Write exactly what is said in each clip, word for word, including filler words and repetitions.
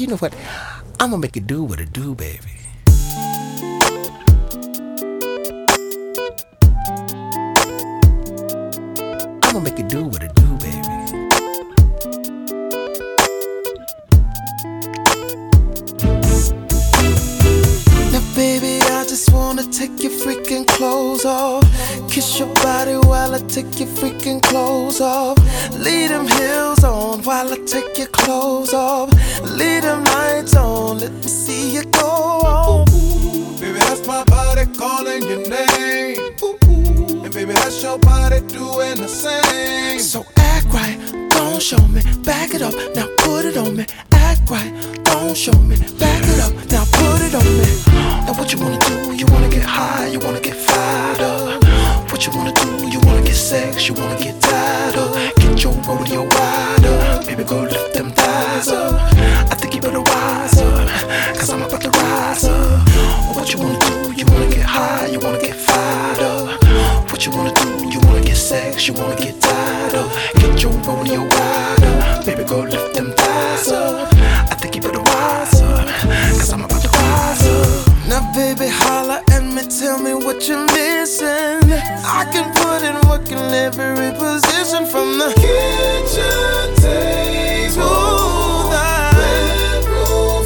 you know what? I'ma make it do what it do, baby. I'ma make it do what it do, baby. Now, baby, I just wanna take your freaking clothes off. Kiss your body while I take your freaking clothes off. Leave them heels on while I take your clothes off. Leave them lights on, let me see you go on. Baby, that's my body calling your name. And baby, that's your body doing the same. So act right, don't show me, back it up, now put it on me. Act right, don't show me, back it up, now put it on me. Now what you wanna do? You wanna get high, you wanna get fired up. What you wanna do? You wanna get sex, you wanna get tied up. Get your rodeo wide up, baby, go lift them thighs up. I think you better rise up, cause I'm about to rise up. What you wanna do? You wanna get high, you wanna get fired up. What you wanna do? You wanna get sex, you wanna get tied up. Get your rodeo wide up, baby, go lift them thighs up. I think you better rise up, cause I'm about to rise up. Now baby, holla at me, tell me what you're missing. I can put in work in every position, from the kitchen table, bedroom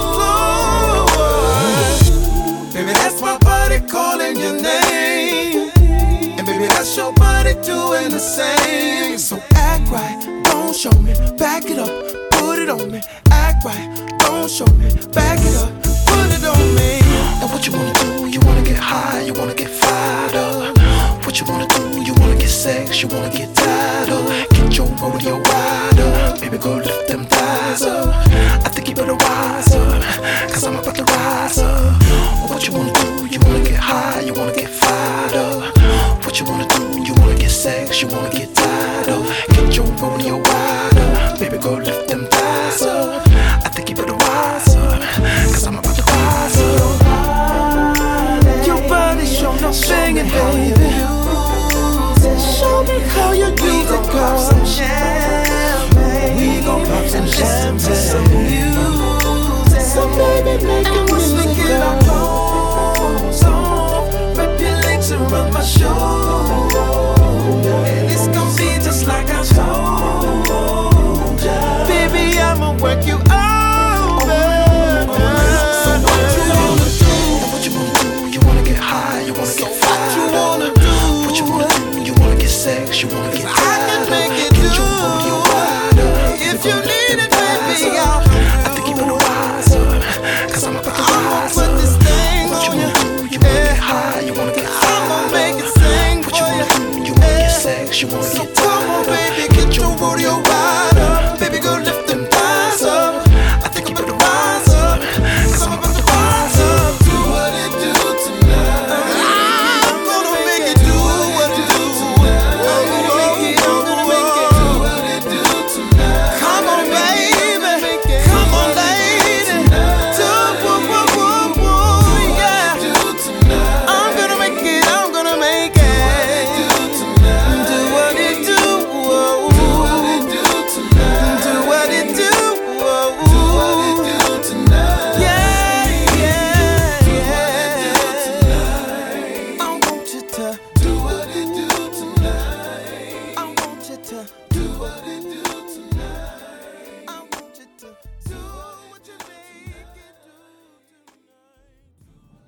floor. Baby, that's my body calling your name. And baby, that's your body doing the same. So act right, don't show me, back it up, put it on me. Act right, don't show me, back it up, put it on me. Now what you wanna do? You wanna get high, you wanna get fired up. What you wanna do? You wanna get sex, you wanna get tied up. Get your rodeo wide up, baby, go lift them thighs up. I think you better rise up, cause I'm about to rise up. What you wanna do? You wanna get high, you wanna get fired up. What you wanna do? You wanna get sex, you wanna get tied up. Get your rodeo wide up, baby, go lift them thighs up. I think you better rise up, cause I'm about to rise up. Your body show no singing, baby. Show me how you do it, girl.